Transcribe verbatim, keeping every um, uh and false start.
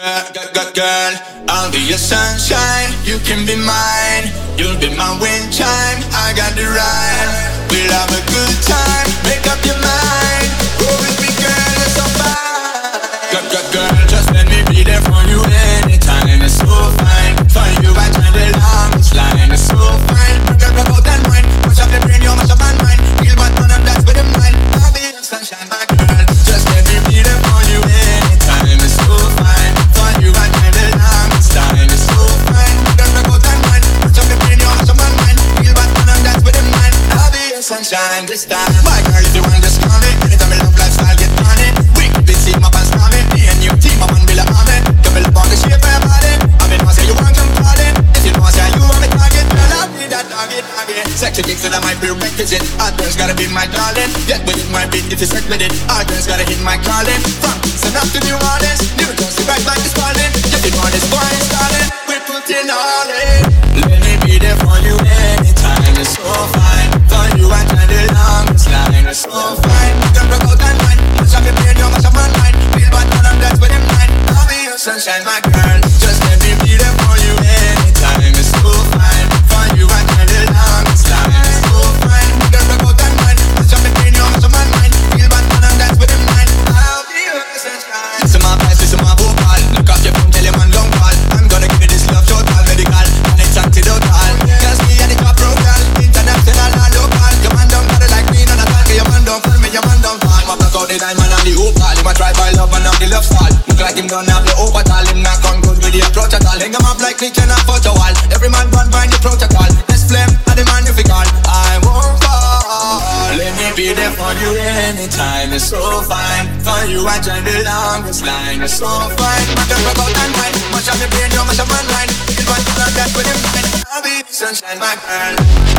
Girl, girl, I'll be your sunshine, you can be mine. You'll be my wind chime, I got the rhyme. We'll have a good time, make up your mind. Go with me, girl, it's so fine. Girl, girl, girl, just let me be there for you anytime. It's so fine, for you I try the longest line. It's so fine, girl, rock out and wine. Mash up the brain, you mash up my mind. Feel what man and that's with the mind. I'll be your sunshine, my girl. Just let me be there for you anytime. It's so fine, for you I try the longest line. It's so fine, girl, rock out and wine. Mash up the brain, you mash up my mind. Feel what man and that's with the mind. I'll be your sunshine this time. My girl, if you want, just call me. Anytime I love lifestyle, get on it. We could be team up and storm it. Me and you team up and build a army. You build up on the shape of your body. I mean, I say you want come call it. If you want, say you want me target. Girl, I'll be that target, target. Sexy kicks that I might be requisite. All girls gotta be my darling. Get with it, my beat, if you set with it. All girls gotta hit my calling. From Kingston up to New Orleans. New girls, the right like it's falling. If you want this boy, it's darling. We're putting all in. Let me be there for you anytime. It's so fine. For you, I try the longest line. It's so fine. Girl, rock out and wine. Mash up your brain, you mash up my mind. Feel bad, man, and that's with him mind. I'll be your sunshine, my girl. Just let me be there for you anytime. It's so fine. For you, I try the longest line. It's so fine. Girl, rock out and wine. Mash up your brain, you mash up my mind. Feel bad, man, and that's with him mind. I'll be your sunshine. Listen my voice, listen my vocal. Look off your phone, tell your man long call. I'm gonna give you this love total, medical, and it's antidotal. Just me and the top local, international and local. Your man don't got it like me, none of that. Your man don't call me, your man don't fall. My block out the diamond and the opal. Him a try by love and I'm the love style. Look like him don't have the overtal. Him not come good with the approach at all. Hang him up like Clinton and photo wall. Every man run by the protocol. Let's flame and the man if we call. I won't fall. Let me be there for you anytime. It's so fine. For you I try the longest line. It's so fine. My girl rock out and wine. Mash up your brain, you mash up my mind. Feel what you love, that's with him mind. I'll be sunshine, my girl.